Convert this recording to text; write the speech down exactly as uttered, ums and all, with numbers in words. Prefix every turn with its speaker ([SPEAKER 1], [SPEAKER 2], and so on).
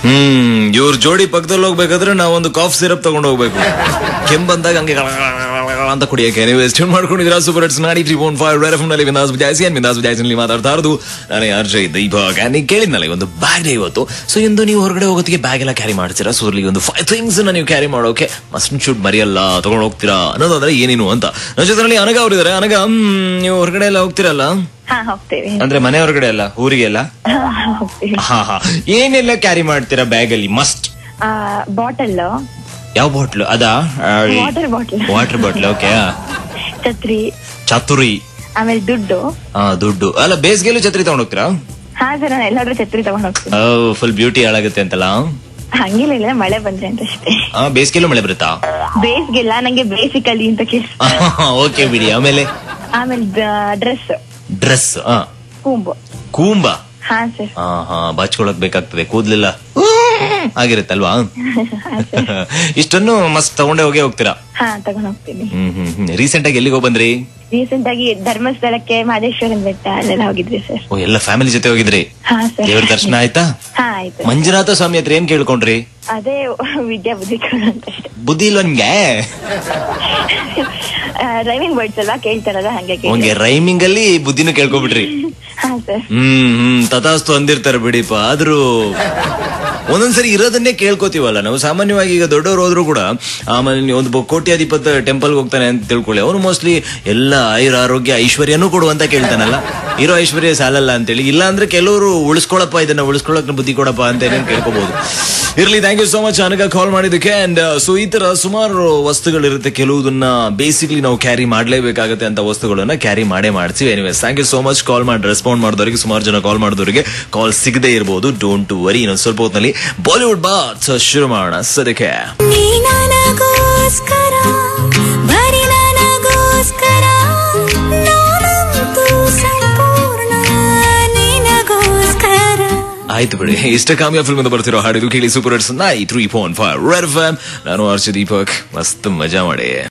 [SPEAKER 1] ಹ್ಮ್ ಇವ್ರ ಜೋಡಿ ಪಕ್ಕದಲ್ಲಿ ಹೋಗ್ಬೇಕಾದ್ರೆ ನಾವೊಂದು ಕಾಫ್ ಸಿರಪ್ ತಗೊಂಡು ಹೋಗ್ಬೇಕು. ಕೆಮ್ಮು ಬಂದಾಗ ಹಂಗೆ ಅಂತ ಕುಡಿಯಕ್ಕೆ. ನೀವು ಎಷ್ಟು ಮಾಡ್ಕೊಂಡಿದ್ದೀರಾ? ಸೂಪರ್ ಹಿಟ್ಸ್ ನಾಡಿ three point five Red FM ನಲ್ಲಿ ವಿನಾಸ್ ವಿಜಯಸಿ ಅಂಡ್ ವಿನಾಸ್ ವಿಜಯಸಿನಲ್ಲಿ ಮಾತಾಡ್ತಾ ಇರೋದು ನಾನೇ ಅರ್ಜಯ್ ದೀಪಕ್. ನೀವು ಕೇಳಿದ್ನಲ್ಲ ಒಂದು ಬ್ಯಾಗ್ ಇವತ್ತು. ಸೊ ಇಂದು ನೀವು ಹೊರಗಡೆ ಹೋಗೋದಕ್ಕೆ ಬ್ಯಾಗ್ ಎಲ್ಲ ಕ್ಯಾರಿ ಮಾಡ್ತೀರಾ? ಸೊ ಇಲ್ಲಿ ಒಂದು ಫೈವ್ ಥಿಂಗ್ಸ್ ನೀವು ಕ್ಯಾರಿ ಮಾಡೋಕೆ ಮಸ್ಟ್ ಶುಡ್ ಮರಿಯಲ್ಲ ತಗೊಂಡು ಹೋಗ್ತೀರಾ ಅನ್ನೋದಾದ್ರೆ ಏನೇನು ಅಂತ. ನನ್ನ ಜೊತೆನಲ್ಲಿ ಅನಗ ಅವರಿದ್ದಾರೆ. ಅನಗ, ನೀವು ಹೊರಗಡೆ ಎಲ್ಲ ಹೋಗ್ತೀರಲ್ಲ? ಅಂದ್ರೆ ಮನೆ ಹೊರಗಡೆ ಅಲ್ಲ, ಊರಿಗೆ ಎಲ್ಲ? ಹಾ ಹಾ ಏನೆಲ್ಲ ಕ್ಯಾರಿ ಮಾಡ್ತೀರಾ ಬ್ಯಾಗ್ ಅಲ್ಲಿ? Must
[SPEAKER 2] bottle.
[SPEAKER 1] ಯಾವ ಬಾಟ್ಲು? ಅದಾ?
[SPEAKER 2] Water bottle.
[SPEAKER 1] Water bottle. Okay.
[SPEAKER 2] ಛತ್ರಿ.
[SPEAKER 1] ಛತ್ರಿ.
[SPEAKER 2] ಆಮೇಲೆ ದುಡ್ಡು.
[SPEAKER 1] ಹಾ ದುಡ್ಡು. ಅಲ್ಲ ಬೇಸಿಗೆಲ್ಲೂ ಛತ್ರಿ ತಗೊಂಡ್ ಹೋಗ್ತೀರಾ?
[SPEAKER 2] ಹಾ ಸರ್, ನಾನು ಎಲ್ಲಾದ್ರೂ ಛತ್ರಿ ತಗೊಂಡ್ ಹೋಗ್ತೀನಿ.
[SPEAKER 1] ಫುಲ್ ಬ್ಯೂಟಿ ಹಾಳಾಗುತ್ತೆ ಅಂತಲ್ಲ?
[SPEAKER 2] ಹಂಗಿಲ್ಲ, ಇಲ್ಲ ಮಳೆ ಬಂದ್ರೆ ಅಂತ ಅಷ್ಟೇ.
[SPEAKER 1] ಬೇಸಿಗೆಲ್ಲೂ ಮಳೆ ಬರುತ್ತಾ?
[SPEAKER 2] ಬೇಸಿಗೆಲ್ಲ ನಂಗೆ ಬೇಸಿಕಲಿ ಅಂತ ಕೇಳಿ.
[SPEAKER 1] ಓಕೆ ಬಿಡಿ. ಆಮೇಲೆ
[SPEAKER 2] ಆಮೇಲೆ ಡ್ರೆಸ್.
[SPEAKER 1] ಡ್ರೆಸ್.
[SPEAKER 2] ಕೂಂಬು.
[SPEAKER 1] ಕೂಂಬ.
[SPEAKER 2] ಹಾ ಸರ್.
[SPEAKER 1] ಹಾ ಹಾ ಬಾಚ್ಕೊಳಕ್ ಬೇಕಾಗ್ತದೆ, ಕೂದ್ಲಿಲ್ಲ ಆಗಿರುತ್ತಲ್ವಾ? ಇಷ್ಟನ್ನು ಮಸ್ತ್ ತಗೊಂಡೇ ಹೋಗೇ ಹೋಗ್ತೀರಾ?
[SPEAKER 2] ಹಾ ತಗೊಂಡ್ ಹೋಗ್ತೀನಿ.
[SPEAKER 1] ಹ್ಮ್ ಹ್ಮ್ ಹ್ಮ್ ರೀಸೆಂಟ್ ಆಗಿ ಎಲ್ಲಿಗೆ ಹೋಗ್ಬಂದ್ರಿ?
[SPEAKER 2] ರೀಸೆಂಟ್ ಆಗಿ ಧರ್ಮಸ್ಥಳಕ್ಕೆ, ಮಹದೇಶ್ವರನ ಬೆಟ್ಟ ಅಲ್ಲೆಲ್ಲ ಹೋಗಿದ್ರಿ ಸರ್.
[SPEAKER 1] ಓ, ಎಲ್ಲ ಫ್ಯಾಮಿಲಿ ಜೊತೆ ಹೋಗಿದ್ರಿ?
[SPEAKER 2] ಹಾ ಸರ್.
[SPEAKER 1] ದೇವ್ರ ದರ್ಶನ ಆಯ್ತಾ?
[SPEAKER 2] ಹಾ ಆಯ್ತು.
[SPEAKER 1] ಮಂಜುನಾಥ ಸ್ವಾಮಿ ಹತ್ರ ಏನ್ ಕೇಳ್ಕೊಂಡ್ರಿ?
[SPEAKER 2] ಅದೇ ವಿದ್ಯಾ ಬುದ್ಧಿ ಅಂತ ಅಷ್ಟೇ.
[SPEAKER 1] ಬುದ್ಧಿ ಇಲ್ವಾ ನಿಮ್ಗೆ?
[SPEAKER 2] ರೈಮಿಂಗ್ ವರ್ಡ್ಸ್ ಎಲ್ಲ ಕೇಳ್ತಾರಲ್ಲ, ಹಂಗೆ
[SPEAKER 1] ಹಂಗೆ ರೈಮಿಂಗ್ ಅಲ್ಲಿ ಬುದ್ಧಿನೂ ಕೇಳ್ಕೊಬಿಟ್ರಿ?
[SPEAKER 2] ಹಾ ಸರ್.
[SPEAKER 1] ಹ್ಮ್ ಹ್ಮ್ ತಥಾಸ್ತು ಅಂದಿರ್ತಾರೆ ಬಿಡಿಪ. ಆದ್ರೂ ಒಂದೊಂದ್ಸರಿ ಇರೋದನ್ನೇ ಕೇಳ್ಕೊತೀವಲ್ಲ ನಾವು. ಸಾಮಾನ್ಯವಾಗಿ ಈಗ ದೊಡ್ಡವರು ಹೋದ್ರು ಕೂಡ ಆಮೇಲೆ ನೀವು ಒಂದು ಕೋಟ್ಯಾಧಿಪತಿ ಟೆಂಪಲ್ಗೆ ಹೋಗ್ತಾನೆ ಅಂತ ತಿಳ್ಕೊಳ್ಳಿ, ಅವನು ಮೋಸ್ಟ್ಲಿ ಎಲ್ಲ ಆಯುರ ಆರೋಗ್ಯ ಐಶ್ವರ್ಯನೂ ಕೊಡುವಂತ ಕೇಳ್ತಾನಲ್ಲ. ಇರೋ ಐಶ್ವರ್ಯ ಸಾಲಲ್ಲ ಅಂತೇಳಿ. ಇಲ್ಲ ಅಂದ್ರೆ ಕೆಲವರು ಉಳಿಸ್ಕೊಳಪ್ಪ, ಇದನ್ನ ಉಳಿಸ್ಕೊಳಕ್ ಬುದ್ಧಿ ಕೊಡಪ್ಪ ಅಂತ ಏನೇನು ಕೇಳ್ಕೋಬಹುದು. ಇರ್ಲಿ, ಥ್ಯಾಂಕ್ ಯು ಸೋ ಮಚ್ ಅನಗ ಕಾಲ್ ಮಾಡಿದಕ್ಕೆ. ಅಂಡ್ ಸೊ ಈ ತರ ಸುಮಾರು ವಸ್ತುಗಳಿರುತ್ತೆ. ಕೆಲವುದನ್ನ ಬೇಸಿಕ್ಲಿ ನಾವು ಕ್ಯಾರಿ ಮಾಡ್ಲೇಬೇಕಾಗತ್ತೆ ಅಂತ ವಸ್ತುಗಳನ್ನ ಕ್ಯಾರಿ ಮಾಡೇ ಮಾಡ್ತೀವಿ. Anyways, thank you so much call ಮಾಡಿ ರೆಸ್ಪಾಂಡ್ ಮಾಡಿದವರಿಗೆ. ಸುಮಾರು ಜನ ಕಾಲ್ ಮಾಡಿದವರಿಗೆ ಕಾಲ್ ಸಿಗದೆ ಇರಬಹುದು, ಡೋಂಟ್ ವರಿ. ಇನ್ನೊಂದು ಸ್ವಲ್ಪ ಹೊತ್ತಿನಲ್ಲಿ ಬಾಲಿವುಡ್ ಬಾತ್ ಶುರು ಮಾಡೋಣ. ಸದ್ಯಕ್ಕೆ ಆಯ್ತು ಬಿಡಿ. ಇಷ್ಟ ಕಾಮಿಯಾ ಫಿಲ್ಮ್ ಅಂತ ಬರ್ತಿರೋ ಹಾಡಿಗಳು ಕೇಳಿ. Super hits nine three point five Red FM. ನಾನು ಆರ್ಜೆ ದೀಪಕ್. ಮಸ್ತ್ ಮಜಾ ಮಾಡಿ.